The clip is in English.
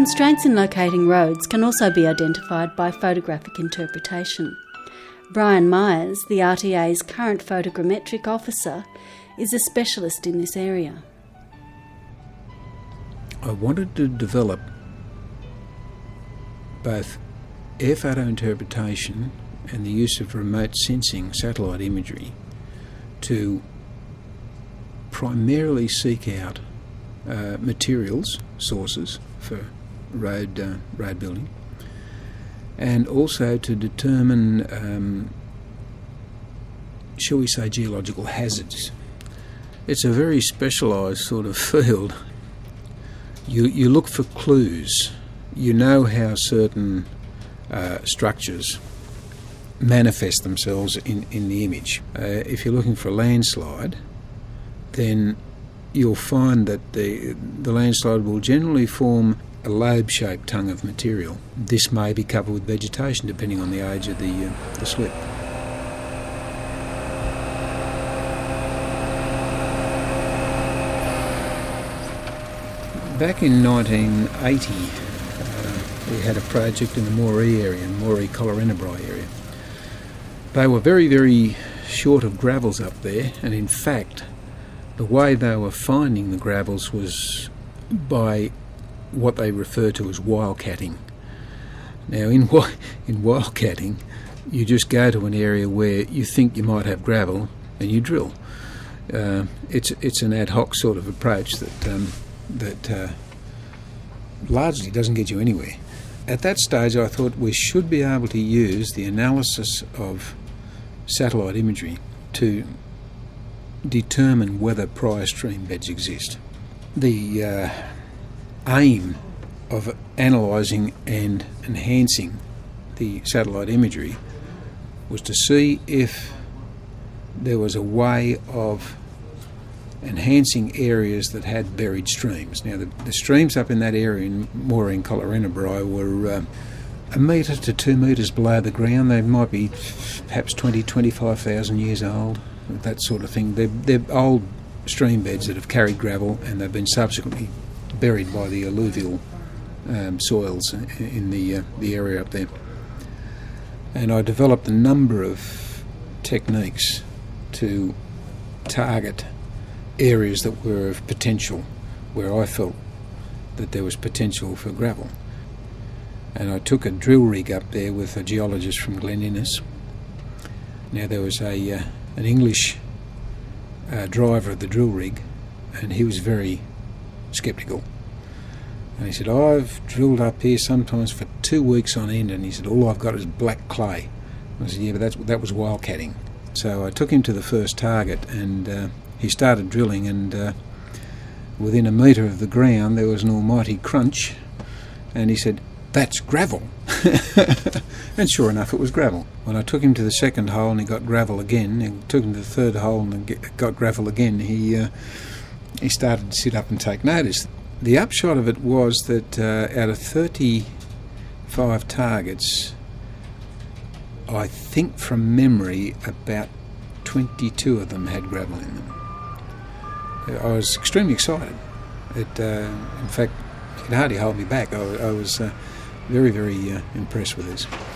Constraints in locating roads can also be identified by photographic interpretation. Brian Myers, the RTA's current photogrammetric officer, is a specialist in this area. I wanted to develop both air photo interpretation and the use of remote sensing satellite imagery to primarily seek out materials, sources for road building, and also to determine, shall we say, geological hazards. It's a very specialised sort of field. You look for clues. You know how certain structures manifest themselves in the image. If you're looking for a landslide, then you'll find that the landslide will generally form a lobe-shaped tongue of material. This may be covered with vegetation depending on the age of the slip. Back in 1980, we had a project in the Moree area, Moree-Collarenebri area. They were very, very short of gravels up there, and in fact, the way they were finding the gravels was by what they refer to as wildcatting. Now, in wildcatting, you just go to an area where you think you might have gravel and you drill. It's an ad hoc sort of approach that largely doesn't get you anywhere. At that stage, I thought we should be able to use the analysis of satellite imagery to determine whether prior stream beds exist. The aim of analysing and enhancing the satellite imagery was to see if there was a way of enhancing areas that had buried streams. Now, the streams up in that area in Moree and Collarenebri were 1 metre to 2 metres below the ground. They might be perhaps 25,000 years old, that sort of thing. They're old stream beds that have carried gravel and they've been subsequently buried by the alluvial soils in the area up there. And I developed a number of techniques to target areas that were of potential, where I felt that there was potential for gravel. And I took a drill rig up there with a geologist from Glen Innes. Now, there was an English driver of the drill rig, and he was very sceptical. And he said, I've drilled up here sometimes for 2 weeks on end, and he said, all I've got is black clay. I said, yeah, but that was wildcatting. So I took him to the first target, and he started drilling, and within 1 metre of the ground there was an almighty crunch, and he said, that's gravel. And sure enough, it was gravel. When I took him to the second hole and he got gravel again, and took him to the third hole and got gravel again, he started to sit up and take notice. The upshot of it was that out of 35 targets, I think from memory about 22 of them had gravel in them. I was extremely excited. In fact, it hardly held me back. I was very, very impressed with this.